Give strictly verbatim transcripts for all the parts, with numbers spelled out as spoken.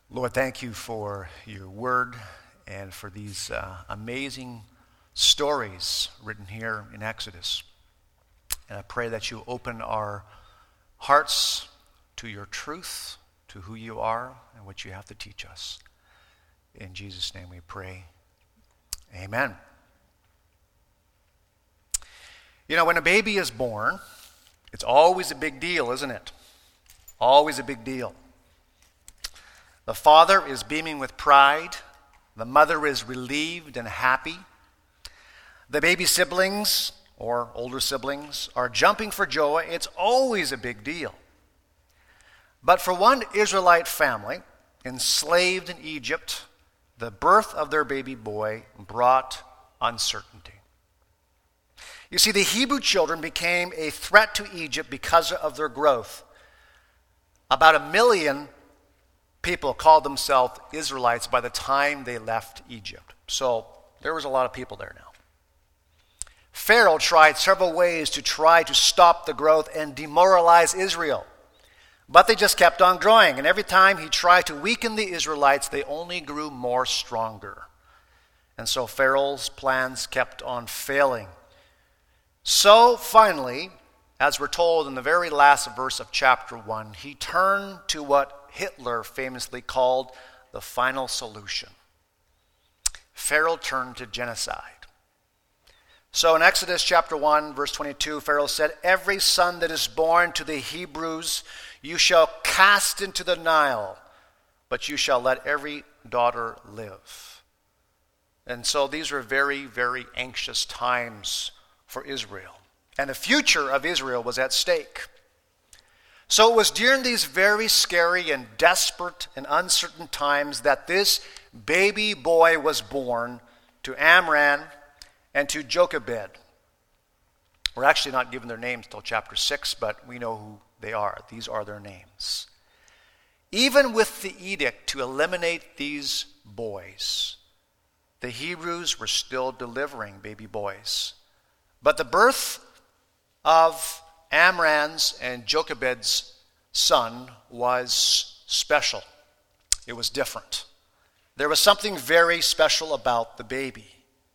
Lord, thank you for your word and for these uh, amazing stories written here in Exodus. And I pray that you open our hearts to your truth, to who you are and what you have to teach us. In Jesus' name we pray. Amen. You know, when a baby is born, it's always a big deal, isn't it? Always a big deal. The father is beaming with pride. The mother is relieved and happy. The baby siblings, or older siblings, are jumping for joy. It's always a big deal. But for one Israelite family, enslaved in Egypt, the birth of their baby boy brought uncertainty. You see, the Hebrew children became a threat to Egypt because of their growth. About a million people called themselves Israelites by the time they left Egypt. So there was a lot of people there now. Pharaoh tried several ways to try to stop the growth and demoralize Israel. But they just kept on growing. And every time he tried to weaken the Israelites, they only grew more stronger. And so Pharaoh's plans kept on failing. So finally, as we're told in the very last verse of chapter one, he turned to what Hitler famously called the final solution. Pharaoh turned to genocide. So in Exodus chapter one, verse twenty-two, Pharaoh said, "Every son that is born to the Hebrews you shall cast into the Nile, but you shall let every daughter live." And so these were very, very anxious times for Israel. And the future of Israel was at stake. So it was during these very scary and desperate and uncertain times that this baby boy was born to Amram and to Jochebed. We're actually not given their names until chapter six, but we know who they are. These are their names. Even with the edict to eliminate these boys, the Hebrews were still delivering baby boys. But the birth of Amram's and Jochebed's son was special. It was different. There was something very special about the baby.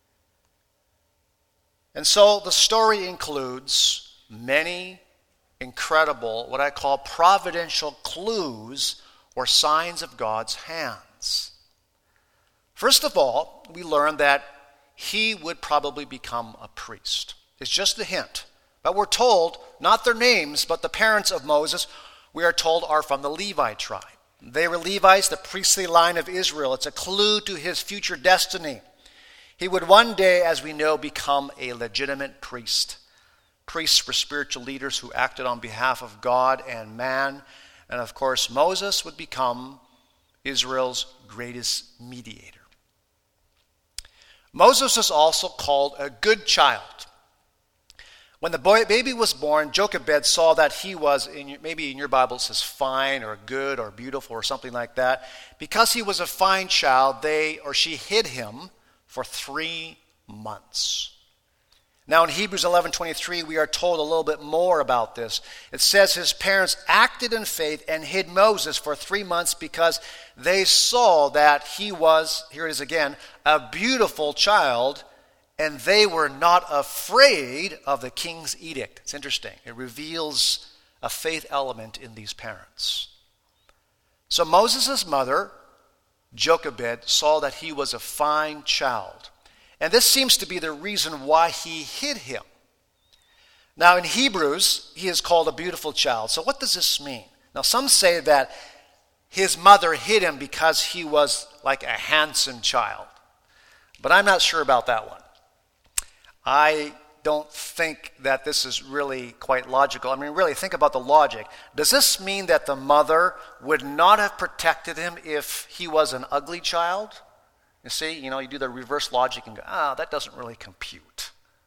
And so the story includes many incredible, what I call providential clues or signs of God's hands. First of all, we learn that he would probably become a priest. It's just a hint. But we're told, not their names, but the parents of Moses, we are told are from the Levi tribe. They were Levites, the priestly line of Israel. It's a clue to his future destiny. He would one day, as we know, become a legitimate priest. Priests were spiritual leaders who acted on behalf of God and man. And of course, Moses would become Israel's greatest mediator. Moses is also called a good child. When the boy, baby was born, Jochebed saw that he was, in your, maybe in your Bible it says fine or good or beautiful or something like that. Because he was a fine child, they or she hid him for three months. Now in Hebrews eleven twenty-three, we are told a little bit more about this. It says his parents acted in faith and hid Moses for three months because they saw that he was, here it is again, a beautiful child, and they were not afraid of the king's edict. It's interesting. It reveals a faith element in these parents. So Moses' mother, Jochebed, saw that he was a fine child. And this seems to be the reason why he hid him. Now in Hebrews, he is called a beautiful child. So what does this mean? Now some say that his mother hid him because he was like a handsome child. But I'm not sure about that one. I don't think that this is really quite logical. I mean, really, think about the logic. Does this mean that the mother would not have protected him if he was an ugly child? You see, you know, you do the reverse logic and go, ah, that doesn't really compute.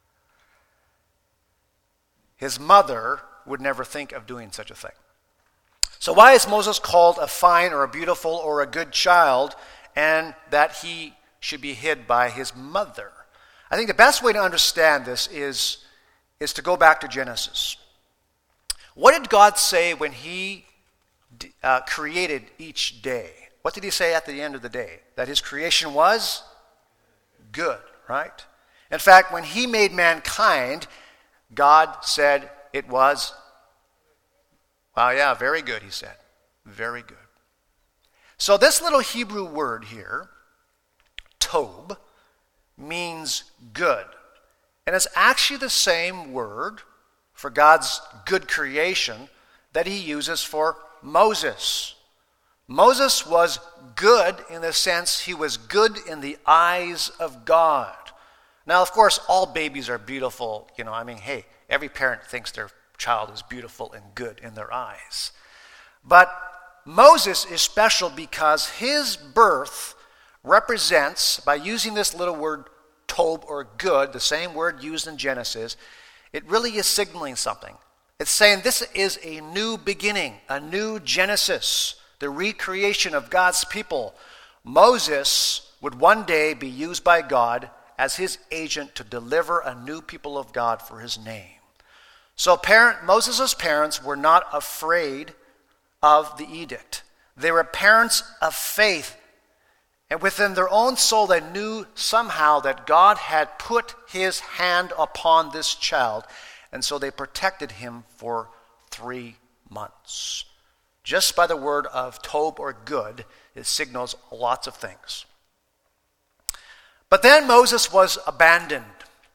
His mother would never think of doing such a thing. So why is Moses called a fine or a beautiful or a good child, and that he should be hid by his mother? I think the best way to understand this is, is to go back to Genesis. What did God say when he uh, created each day? what did he say at the end of the day? That his creation was good, right? In fact, when he made mankind, God said it was, well, yeah, very good, he said. Very good. So this little Hebrew word here, tob, means good. And it's actually the same word for God's good creation that he uses for Moses. Moses was good in the sense he was good in the eyes of God. Now, of course, all babies are beautiful. You know, I mean, hey, every parent thinks their child is beautiful and good in their eyes. But Moses is special because his birth represents, by using this little word tob or good, the same word used in Genesis, it really is signaling something. It's saying this is a new beginning, a new Genesis, the recreation of God's people. Moses would one day be used by God as his agent to deliver a new people of God for his name. So parent, Moses' parents were not afraid of the edict. They were parents of faith. And within their own soul, they knew somehow that God had put his hand upon this child. And so they protected him for three months. Just by the word of tob or good, it signals lots of things. But then Moses was abandoned.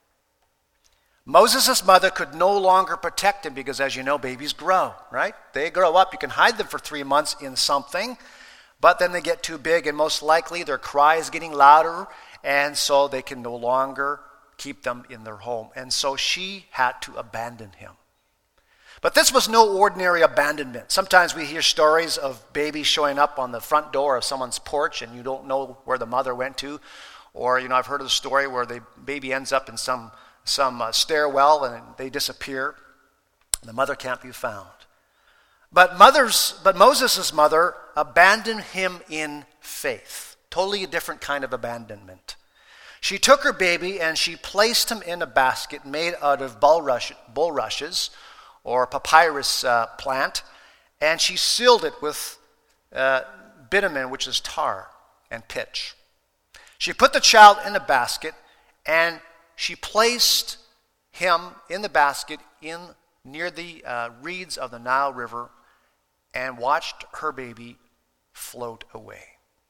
Moses' mother could no longer protect him because, as you know, babies grow, right? They grow up. You can hide them for three months in something, but then they get too big, and most likely their cry is getting louder, and so they can no longer keep them in their home. And so she had to abandon him. But this was no ordinary abandonment. Sometimes we hear stories of babies showing up on the front door of someone's porch, and you don't know where the mother went to. Or, you know, I've heard of the story where the baby ends up in some some uh, stairwell and they disappear. The mother can't be found. But mother's, but Moses' mother abandoned him in faith. Totally a different kind of abandonment. She took her baby and she placed him in a basket made out of bulrush, bulrushes or papyrus uh, plant, and she sealed it with uh, bitumen, which is tar, and pitch. She put the child in a basket, and she placed him in the basket in near the uh, reeds of the Nile River and watched her baby float away.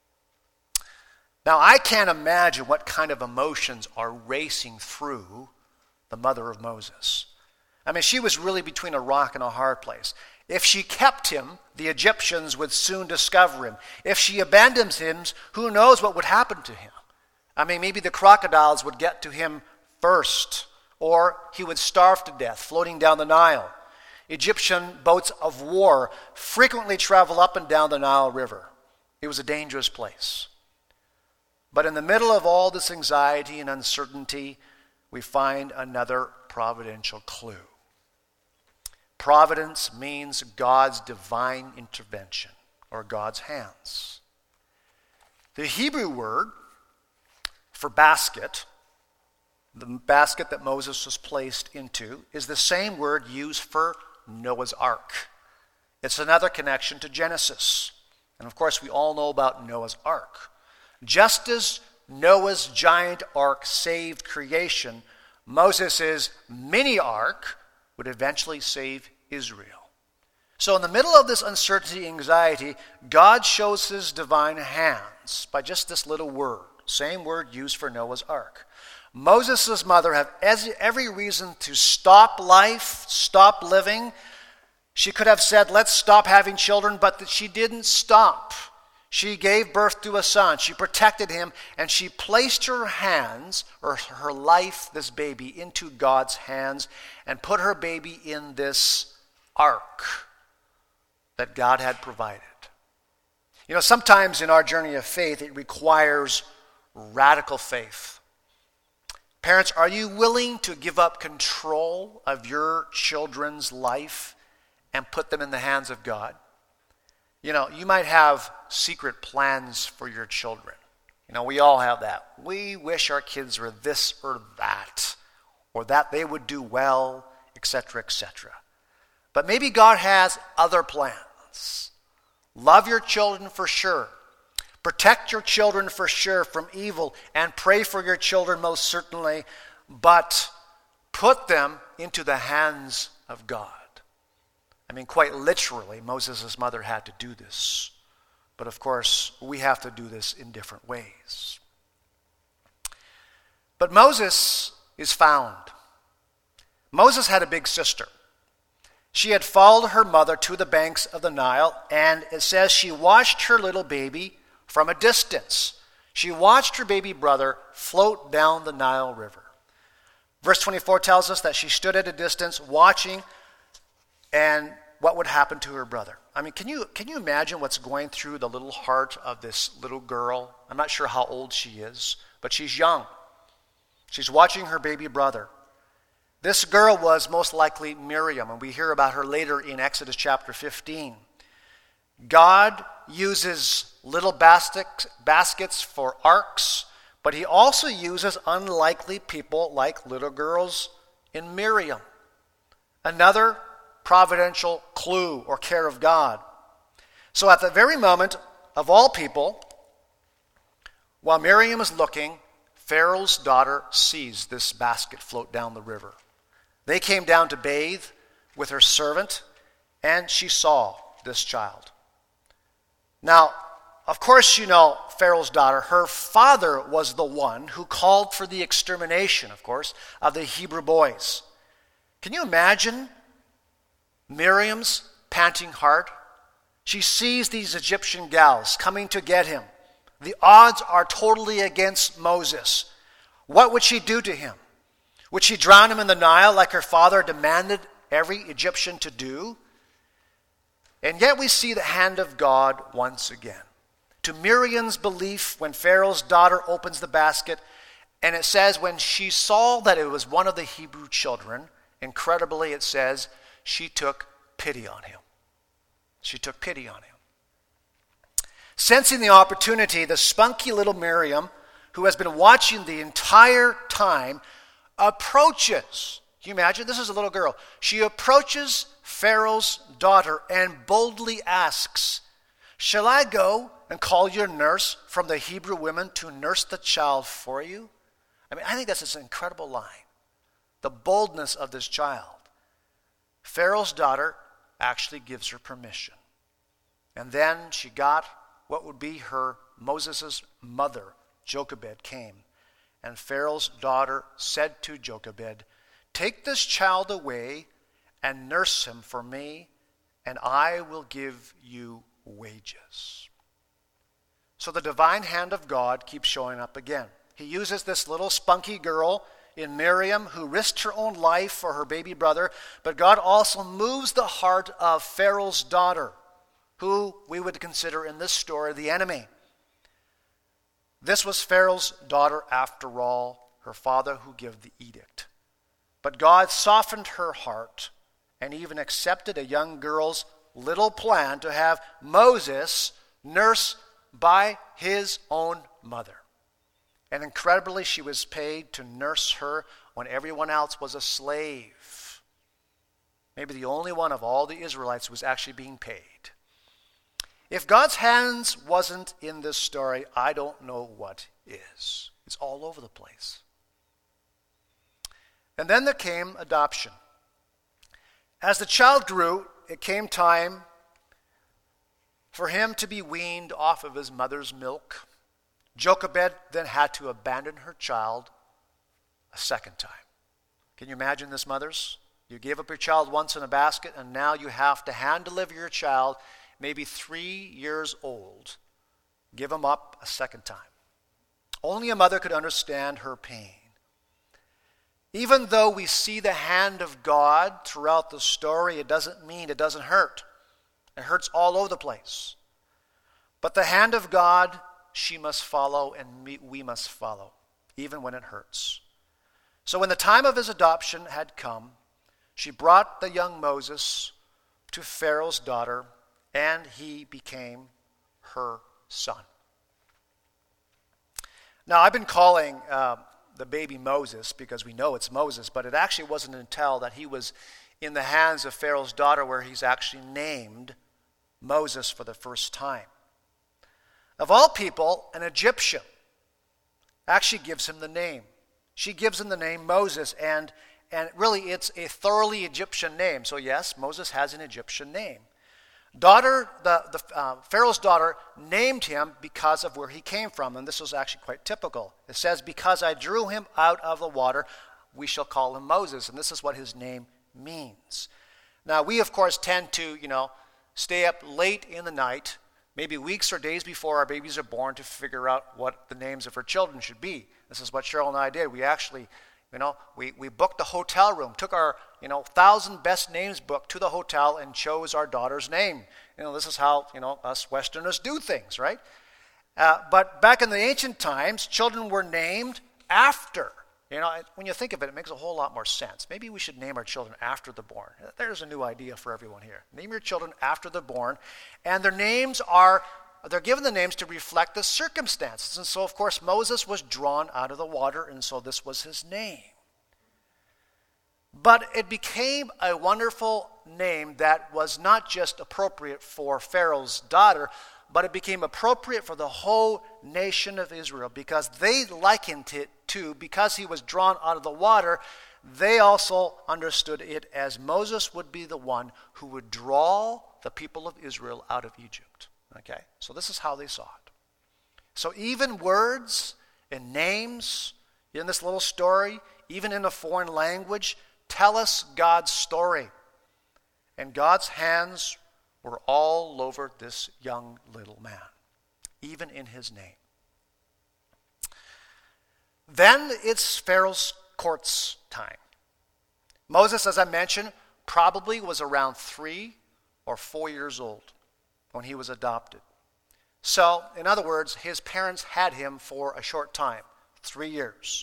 Now, I can't imagine what kind of emotions are racing through the mother of Moses. I mean, she was really between a rock and a hard place. If she kept him, the Egyptians would soon discover him. If she abandons him, who knows what would happen to him? I mean, maybe the crocodiles would get to him first, or he would starve to death floating down the Nile. Egyptian boats of war frequently travel up and down the Nile River. It was a dangerous place. But in the middle of all this anxiety and uncertainty, we find another providential clue. Providence means God's divine intervention, or God's hands. The Hebrew word for basket, the basket that Moses was placed into, is the same word used for Noah's Ark. It's another connection to Genesis. And of course, we all know about Noah's Ark. Just as Noah's giant ark saved creation, Moses' mini ark would eventually save Israel. So in the middle of this uncertainty and anxiety, God shows his divine hands by just this little word, same word used for Noah's Ark. Moses' mother had every reason to stop life, stop living. She could have said, let's stop having children, but she didn't stop. She gave birth to a son. She protected him, and she placed her hands, or her life, this baby, into God's hands and put her baby in this ark that God had provided. You know, sometimes in our journey of faith, it requires radical faith. Parents, are you willing to give up control of your children's life and put them in the hands of God? You know, you might have secret plans for your children. You know, we all have that. We wish our kids were this or that, or that they would do well, et cetera, et cetera. But maybe God has other plans. Love your children for sure. Protect your children for sure from evil, and pray for your children most certainly, but put them into the hands of God. I mean, quite literally, Moses' mother had to do this. But of course, we have to do this in different ways. But Moses is found. Moses had a big sister. She had followed her mother to the banks of the Nile, and it says she watched her little baby from a distance. She watched her baby brother float down the Nile River. Verse twenty-four tells us that she stood at a distance watching and what would happen to her brother. I mean, can you can you imagine what's going through the little heart of this little girl? I'm not sure how old she is, but she's young. She's watching her baby brother. This girl was most likely Miriam, and we hear about her later in Exodus chapter fifteen. God uses little basket, baskets for arks, but he also uses unlikely people like little girls in Miriam. Another providential clue or care of God. So at the very moment of all people, while Miriam is looking, Pharaoh's daughter sees this basket float down the river. They came down to bathe with her servant, and she saw this child. Now, of course, you know Pharaoh's daughter, her father was the one who called for the extermination, of course, of the Hebrew boys. Can you imagine Miriam's panting heart? She sees these Egyptian gals coming to get him. The odds are totally against Moses. What would she do to him? Would she drown him in the Nile like her father demanded every Egyptian to do? And yet we see the hand of God once again. To Miriam's belief, when Pharaoh's daughter opens the basket, and it says when she saw that it was one of the Hebrew children, incredibly it says, she took pity on him. She took pity on him. Sensing the opportunity, the spunky little Miriam, who has been watching the entire time, approaches. Can you imagine? This is a little girl. She approaches Pharaoh's daughter and boldly asks, "Shall I go and call your nurse from the Hebrew women to nurse the child for you?" I mean, I think that's an incredible line. The boldness of this child. Pharaoh's daughter actually gives her permission. And then she got what would be her, Moses' mother, Jochebed, came. And Pharaoh's daughter said to Jochebed, "Take this child away and nurse him for me, and I will give you wages." So the divine hand of God keeps showing up again. He uses this little spunky girl in Miriam who risked her own life for her baby brother, but God also moves the heart of Pharaoh's daughter, who we would consider in this story the enemy. This was Pharaoh's daughter after all, her father who gave the edict. But God softened her heart and even accepted a young girl's little plan to have Moses nurse by his own mother. And incredibly, she was paid to nurse her when everyone else was a slave. Maybe the only one of all the Israelites who was actually being paid. If God's hands wasn't in this story, I don't know what is. It's all over the place. And then there came adoption. As the child grew, it came time for him to be weaned off of his mother's milk. Jochebed then had to abandon her child a second time. Can you imagine this, mothers? You gave up your child once in a basket, and now you have to hand deliver your child, maybe three years old. Give him up a second time. Only a mother could understand her pain. Even though we see the hand of God throughout the story, it doesn't mean it doesn't hurt. It hurts all over the place. But the hand of God, she must follow, and we must follow, even when it hurts. So when the time of his adoption had come, she brought the young Moses to Pharaoh's daughter, and he became her son. Now, I've been calling uh, the baby Moses because we know it's Moses, but it actually wasn't until that he was in the hands of Pharaoh's daughter where he's actually named Moses for the first time. Of all people, an Egyptian actually gives him the name. She gives him the name Moses, and, and really it's a thoroughly Egyptian name. So yes, Moses has an Egyptian name. Daughter, the, the uh, Pharaoh's daughter named him because of where he came from, and this was actually quite typical. It says, because I drew him out of the water, we shall call him Moses, and this is what his name means. Now, we, of course, tend to, you know, stay up late in the night, maybe weeks or days before our babies are born, to figure out what the names of our children should be. This is what Cheryl and I did. We actually, you know, we, we booked a hotel room, took our, you know, thousand best names book to the hotel and chose our daughter's name. You know, this is how, you know, us Westerners do things, right? Uh, but back in the ancient times, children were named after. You know, when you think of it, it makes a whole lot more sense. Maybe we should name our children after they're born. There's a new idea for everyone here. Name your children after they're born, and their names are, they're given the names to reflect the circumstances. And so, of course, Moses was drawn out of the water, and so this was his name. But it became a wonderful name that was not just appropriate for Pharaoh's daughter, but it became appropriate for the whole nation of Israel, because they likened it to, because he was drawn out of the water, they also understood it as Moses would be the one who would draw the people of Israel out of Egypt. Okay, so this is how they saw it. So even words and names in this little story, even in a foreign language, tell us God's story. And God's hands were all over this young little man, even in his name. Then it's Pharaoh's court's time. Moses, as I mentioned, probably was around three or four years old when he was adopted. So, in other words, his parents had him for a short time, three years.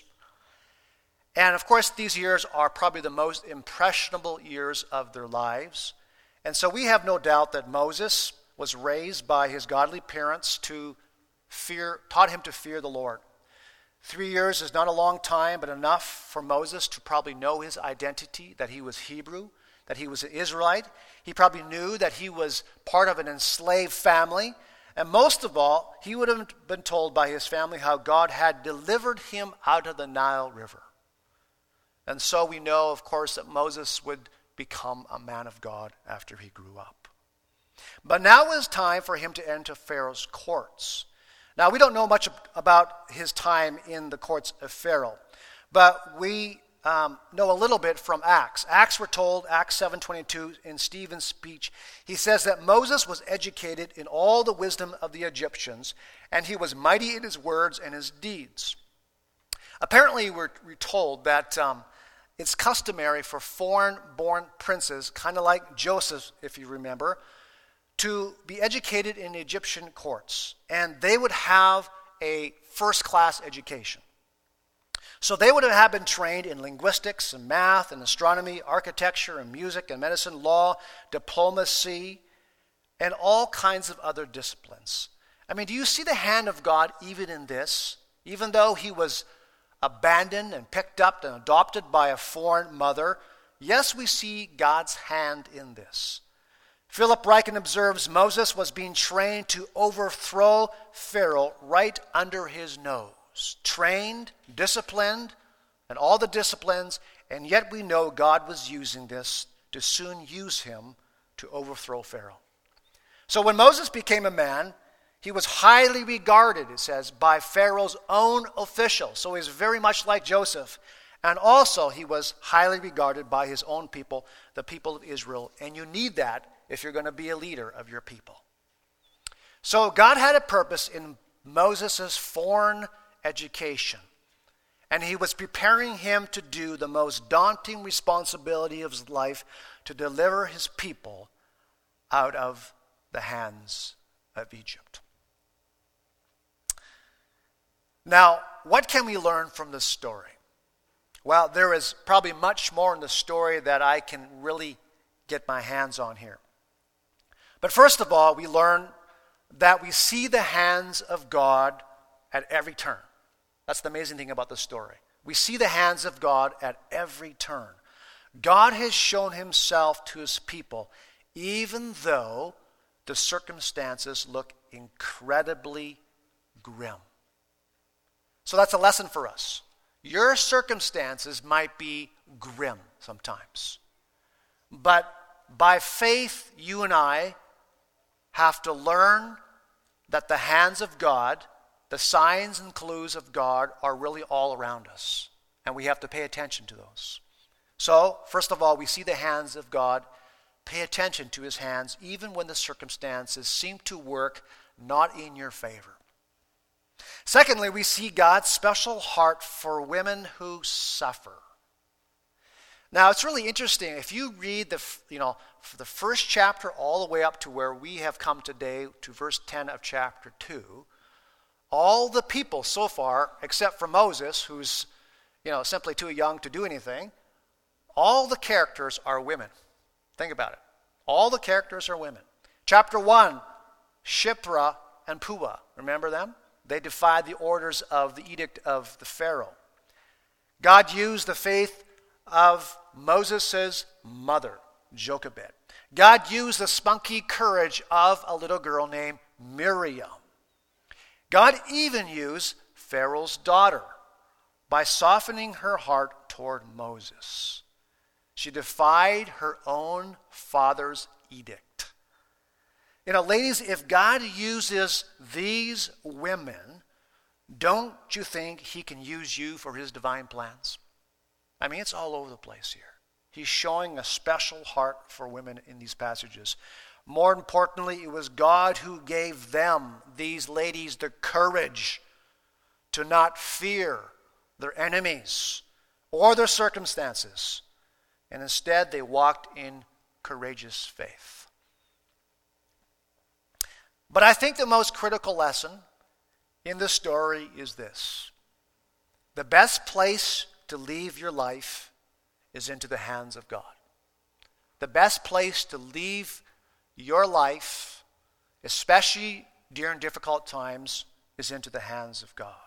And of course, these years are probably the most impressionable years of their lives. And so we have no doubt that Moses was raised by his godly parents to fear, taught him to fear the Lord. Three years is not a long time, but enough for Moses to probably know his identity, that he was Hebrew, that he was an Israelite. He probably knew that he was part of an enslaved family. And most of all, he would have been told by his family how God had delivered him out of the Nile River. And so we know, of course, that Moses would become a man of God after he grew up. But now it was time for him to enter Pharaoh's courts. Now, we don't know much about his time in the courts of Pharaoh, but we um, know a little bit from Acts. Acts, we're told, Acts seven twenty-two, in Stephen's speech, he says that Moses was educated in all the wisdom of the Egyptians, and he was mighty in his words and his deeds. Apparently, we're, we're told that um, it's customary for foreign-born princes, kind of like Joseph, if you remember, to be educated in Egyptian courts, and they would have a first-class education. So they would have been trained in linguistics and math and astronomy, architecture and music and medicine, law, diplomacy, and all kinds of other disciplines. I mean, do you see the hand of God even in this? Even though he was abandoned and picked up and adopted by a foreign mother, yes, we see God's hand in this. Philip Ryken observes Moses was being trained to overthrow Pharaoh right under his nose. Trained, disciplined, and all the disciplines, and yet we know God was using this to soon use him to overthrow Pharaoh. So when Moses became a man, he was highly regarded, it says, by Pharaoh's own officials. So he's very much like Joseph. And also he was highly regarded by his own people, the people of Israel. And you need that if you're going to be a leader of your people. So God had a purpose in Moses' foreign education. And he was preparing him to do the most daunting responsibility of his life, to deliver his people out of the hands of Egypt. Now, what can we learn from this story? Well, there is probably much more in the story that I can really get my hands on here. But first of all, we learn that we see the hands of God at every turn. That's the amazing thing about the story. We see the hands of God at every turn. God has shown himself to his people, even though the circumstances look incredibly grim. So that's a lesson for us. Your circumstances might be grim sometimes. But by faith, you and I have to learn that the hands of God, the signs and clues of God, are really all around us. And we have to pay attention to those. So, first of all, we see the hands of God. Pay attention to his hands, even when the circumstances seem to work not in your favor. Secondly, we see God's special heart for women who suffer. Now, it's really interesting. If you read the, you know, the first chapter all the way up to where we have come today, to verse ten of chapter two, all the people so far, except for Moses, who's, you know, simply too young to do anything, all the characters are women. Think about it. All the characters are women. Chapter one, Shiphrah and Puah. Remember them? They defied the orders of the edict of the Pharaoh. God used the faith of Moses' mother, Jochebed. God used the spunky courage of a little girl named Miriam. God even used Pharaoh's daughter by softening her heart toward Moses. She defied her own father's edict. You know, ladies, if God uses these women, don't you think he can use you for his divine plans? I mean, it's all over the place here. He's showing a special heart for women in these passages. More importantly, it was God who gave them, these ladies, the courage to not fear their enemies or their circumstances. And instead, they walked in courageous faith. But I think the most critical lesson in the story is this. The best place to leave your life is into the hands of God. The best place to leave your life, especially during difficult times, is into the hands of God.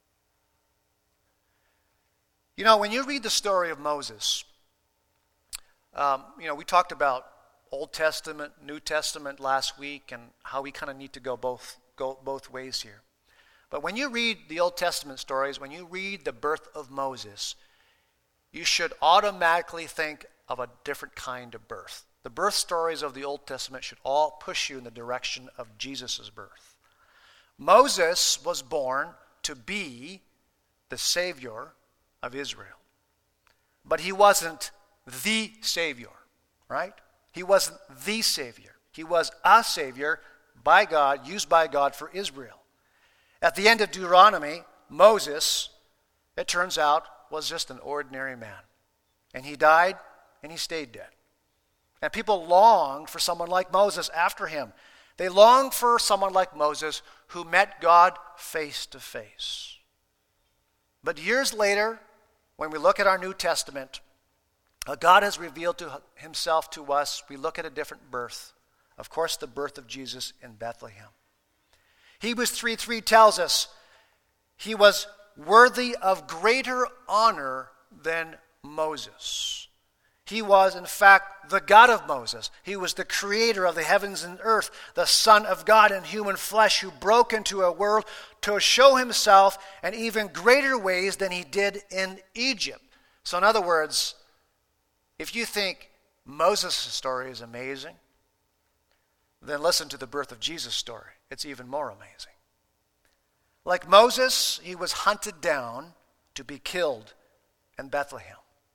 You know, when you read the story of Moses, um, you know, we talked about Old Testament, New Testament last week, and how we kind of need to go both go both ways here. But when you read the Old Testament stories, when you read the birth of Moses, you should automatically think of a different kind of birth. The birth stories of the Old Testament should all push you in the direction of Jesus' birth. Moses was born to be the Savior of Israel. But he wasn't the Savior, right? He wasn't the Savior. He was a Savior by God, used by God for Israel. At the end of Deuteronomy, Moses, it turns out, was just an ordinary man. And he died, and he stayed dead. And people longed for someone like Moses after him. They longed for someone like Moses who met God face to face. But years later, when we look at our New Testament, God has revealed to himself to us. We look at a different birth. Of course, the birth of Jesus in Bethlehem. Hebrews three three tells us he was worthy of greater honor than Moses. He was, in fact, the God of Moses. He was the creator of the heavens and earth, the Son of God in human flesh who broke into a world to show himself in even greater ways than he did in Egypt. So in other words, if you think Moses' story is amazing, then listen to the birth of Jesus' story. It's even more amazing. Like Moses, he was hunted down to be killed in Bethlehem.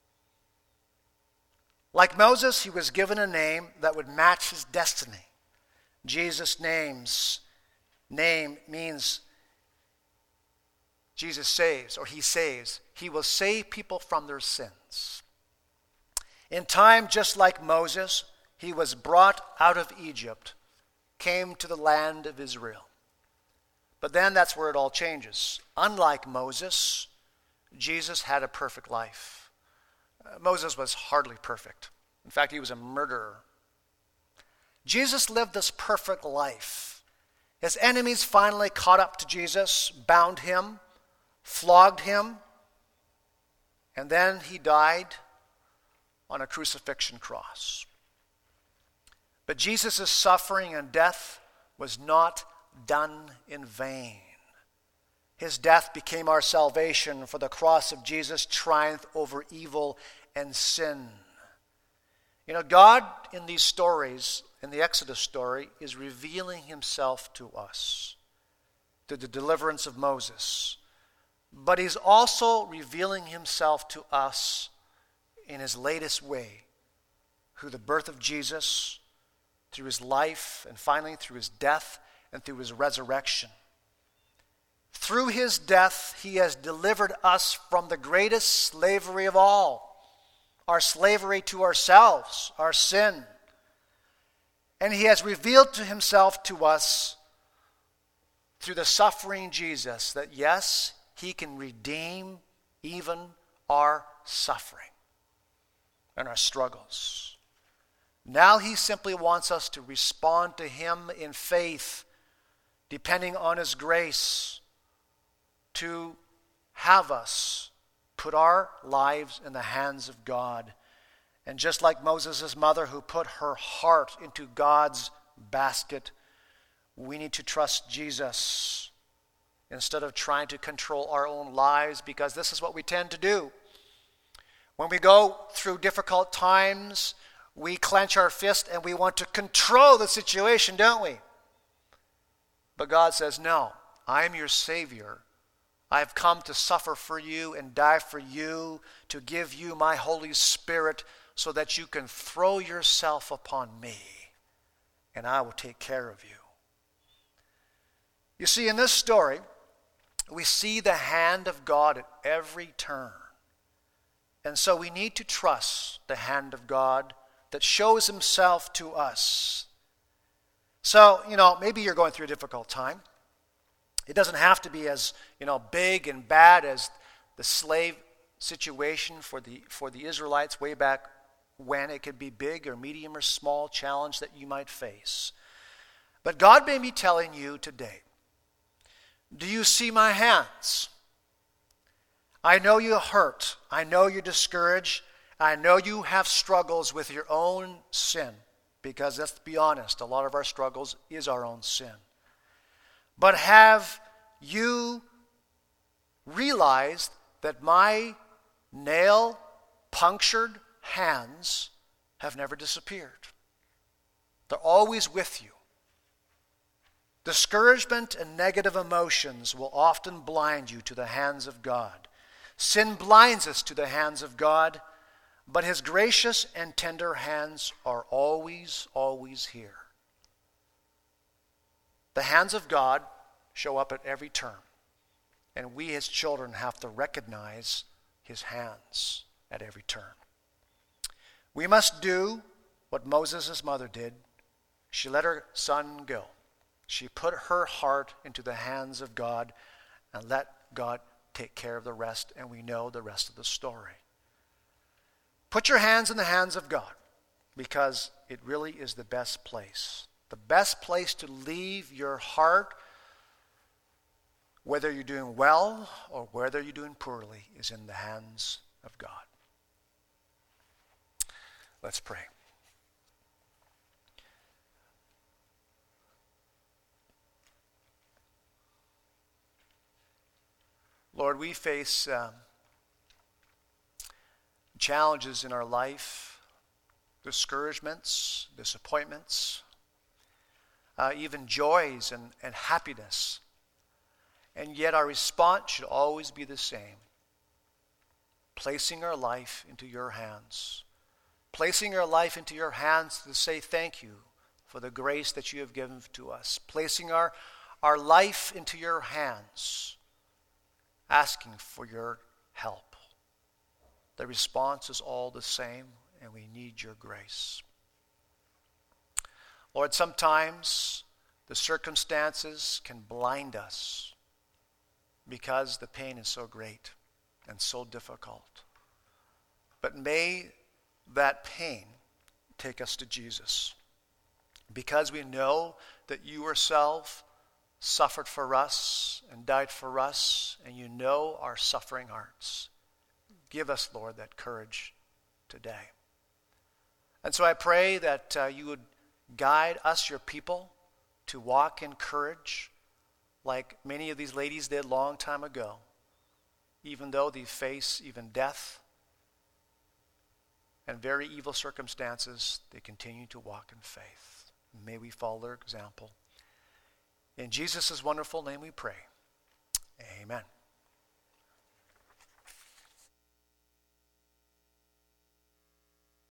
Like Moses, he was given a name that would match his destiny. Jesus' name's name means Jesus saves, or he saves. He will save people from their sins. In time, just like Moses, he was brought out of Egypt, came to the land of Israel. But then that's where it all changes. Unlike Moses, Jesus had a perfect life. Uh, Moses was hardly perfect. In fact, he was a murderer. Jesus lived this perfect life. His enemies finally caught up to Jesus, bound him, flogged him, and then he died on a crucifixion cross. But Jesus' suffering and death was not done in vain. His death became our salvation, for the cross of Jesus triumphed over evil and sin. You know, God in these stories, in the Exodus story, is revealing himself to us through the deliverance of Moses. But he's also revealing himself to us in his latest way, through the birth of Jesus, through his life, and finally through his death and through his resurrection. Through his death, he has delivered us from the greatest slavery of all, our slavery to ourselves, our sin. And he has revealed to himself to us through the suffering Jesus that yes, he can redeem even our suffering and our struggles. Now he simply wants us to respond to him in faith, depending on his grace, to have us put our lives in the hands of God. And just like Moses' mother who put her heart into God's basket, we need to trust Jesus instead of trying to control our own lives, because this is what we tend to do. When we go through difficult times, we clench our fist and we want to control the situation, don't we? But God says, no, I am your Savior. I have come to suffer for you and die for you, to give you my Holy Spirit so that you can throw yourself upon me and I will take care of you. You see, in this story, we see the hand of God at every turn. And so we need to trust the hand of God that shows himself to us. So, you know, maybe you're going through a difficult time. It doesn't have to be as, you know, big and bad as the slave situation for the for the Israelites way back when. It could be big or medium or small challenge that you might face. But God may be telling you today, do you see my hands? I know you're hurt. I know you're discouraged. I know you have struggles with your own sin, because let's be honest, a lot of our struggles is our own sin. But have you realized that my nail-punctured hands have never disappeared? They're always with you. Discouragement and negative emotions will often blind you to the hands of God. Sin blinds us to the hands of God, but his gracious and tender hands are always, always here. The hands of God show up at every turn, and we as children have to recognize his hands at every turn. We must do what Moses' mother did. She let her son go. She put her heart into the hands of God and let God take care of the rest, and we know the rest of the story. Put your hands in the hands of God, because it really is the best place. The best place to leave your heart, whether you're doing well or whether you're doing poorly, is in the hands of God. Let's pray. Lord, we face um, challenges in our life, discouragements, disappointments, uh, even joys and, and happiness. And yet our response should always be the same. Placing our life into your hands. Placing our life into your hands to say thank you for the grace that you have given to us. Placing our, our life into your hands, asking for your help. The response is all the same, and we need your grace. Lord, sometimes the circumstances can blind us because the pain is so great and so difficult. But may that pain take us to Jesus, because we know that you yourself suffered for us and died for us, and you know our suffering hearts. Give us, Lord, that courage today. And so I pray that uh, you would guide us, your people, to walk in courage, like many of these ladies did long time ago. Even though they face even death and very evil circumstances, they continue to walk in faith. May we follow their example. In Jesus' wonderful name we pray. Amen.